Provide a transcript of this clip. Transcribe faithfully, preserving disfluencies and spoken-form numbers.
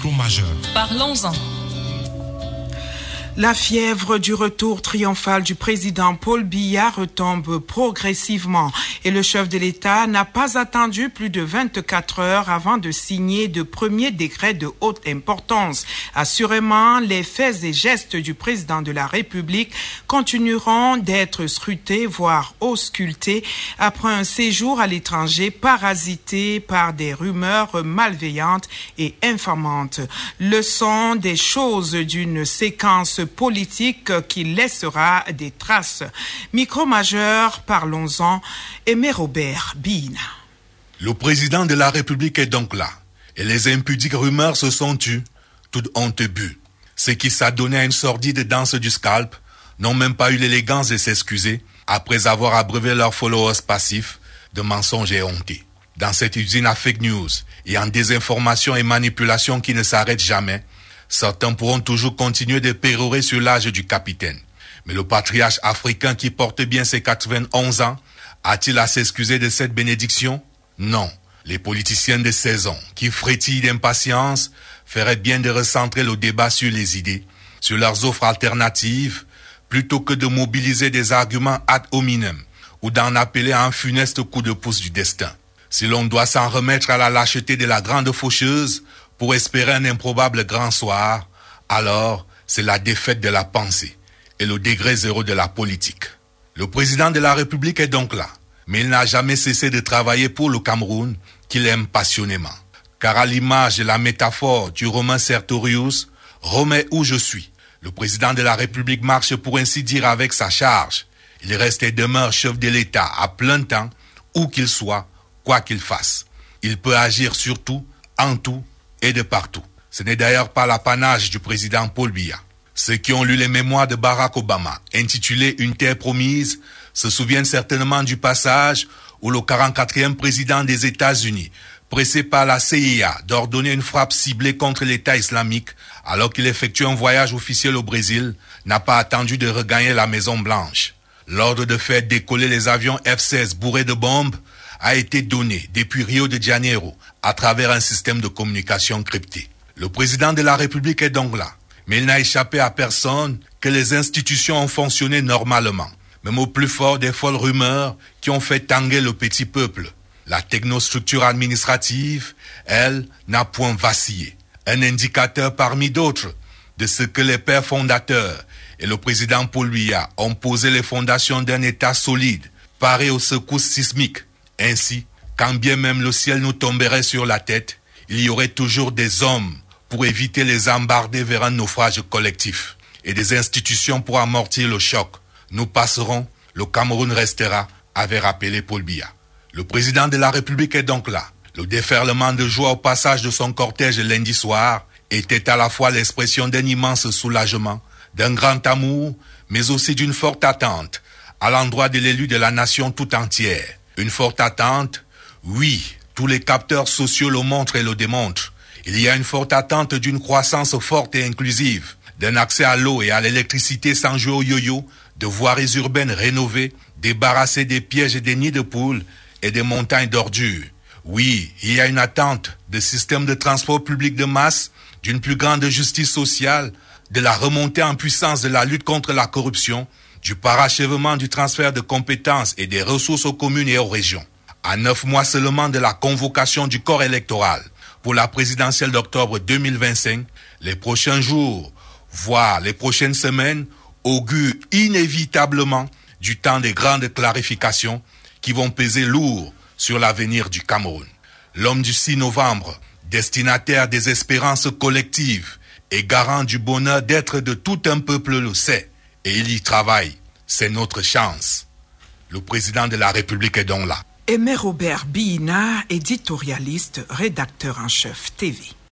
Micro-majeur. Parlons-en. La fièvre du retour triomphal du président Paul Biya retombe progressivement et le chef de l'État n'a pas attendu plus de vingt-quatre heures avant de signer de premiers décrets de haute importance. Assurément, les faits et gestes du président de la République continueront d'être scrutés, voire auscultés, après un séjour à l'étranger parasité par des rumeurs malveillantes et infamantes. Leçon des choses d'une séquence politique qui laissera des traces. Micro-majeur, parlons-en, Aimé Robert Bina. Le président de la République est donc là, et les impudiques rumeurs se sont tues, toute honte bue. Ceux qui s'adonnaient à une sordide danse du scalp n'ont même pas eu l'élégance de s'excuser après avoir abreuvé leurs followers passifs de mensonges et hontés. Dans cette usine à fake news et en désinformation et manipulation qui ne s'arrête jamais, certains pourront toujours continuer de pérorer sur l'âge du capitaine. Mais le patriarche africain qui porte bien ses quatre-vingt-onze ans, a-t-il à s'excuser de cette bénédiction? Non. Les politiciens de seize ans, qui frétillent d'impatience, feraient bien de recentrer le débat sur les idées, sur leurs offres alternatives, plutôt que de mobiliser des arguments ad hominem, ou d'en appeler à un funeste coup de pouce du destin. Si l'on doit s'en remettre à la lâcheté de la grande faucheuse, pour espérer un improbable grand soir, alors c'est la défaite de la pensée et le degré zéro de la politique. Le président de la République est donc là, mais il n'a jamais cessé de travailler pour le Cameroun, qu'il aime passionnément. Car à l'image de la métaphore du romain Sertorius, « Rome est où je suis », le président de la République marche pour ainsi dire avec sa charge. Il reste et demeure chef de l'État à plein temps, où qu'il soit, quoi qu'il fasse. Il peut agir sur tout, en tout, et de partout. Ce n'est d'ailleurs pas l'apanage du président Paul Biya. Ceux qui ont lu les mémoires de Barack Obama, intitulés « Une terre promise », se souviennent certainement du passage où le quarante-quatrième président des États-Unis, pressé par la C I A d'ordonner une frappe ciblée contre l'État islamique, alors qu'il effectue un voyage officiel au Brésil, n'a pas attendu de regagner la Maison-Blanche. L'ordre de faire décoller les avions F seize bourrés de bombes a été donné depuis Rio de Janeiro à travers un système de communication crypté. Le président de la République est donc là, mais il n'a échappé à personne que les institutions ont fonctionné normalement, même au plus fort des folles rumeurs qui ont fait tanguer le petit peuple. La technostructure administrative, elle, n'a point vacillé. Un indicateur parmi d'autres de ce que les pères fondateurs et le président Paul Biya ont posé les fondations d'un État solide, paré aux secousses sismiques. Ainsi, quand bien même le ciel nous tomberait sur la tête, il y aurait toujours des hommes pour éviter les embarder vers un naufrage collectif et des institutions pour amortir le choc. Nous passerons, le Cameroun restera, avait rappelé Paul Biya. Le président de la République est donc là. Le déferlement de joie au passage de son cortège lundi soir était à la fois l'expression d'un immense soulagement, d'un grand amour, mais aussi d'une forte attente à l'endroit de l'élu de la nation tout entière. Une forte attente, oui, tous les capteurs sociaux le montrent et le démontrent. Il y a une forte attente d'une croissance forte et inclusive, d'un accès à l'eau et à l'électricité sans jouer au yo-yo, de voiries urbaines rénovées, débarrassées des pièges et des nids de poules et des montagnes d'ordures. Oui, il y a une attente de systèmes de transport public de masse, d'une plus grande justice sociale, de la remontée en puissance de la lutte contre la corruption, du parachèvement du transfert de compétences et des ressources aux communes et aux régions. À neuf mois seulement de la convocation du corps électoral pour la présidentielle d'octobre deux mille vingt-cinq, les prochains jours, voire les prochaines semaines, augurent inévitablement du temps des grandes clarifications qui vont peser lourd sur l'avenir du Cameroun. L'homme du six novembre, destinataire des espérances collectives et garant du bonheur d'être de tout un peuple le sait. Et il y travaille. C'est notre chance. Le président de la République est donc là. Aimé Robert Bina, éditorialiste, rédacteur en chef T V.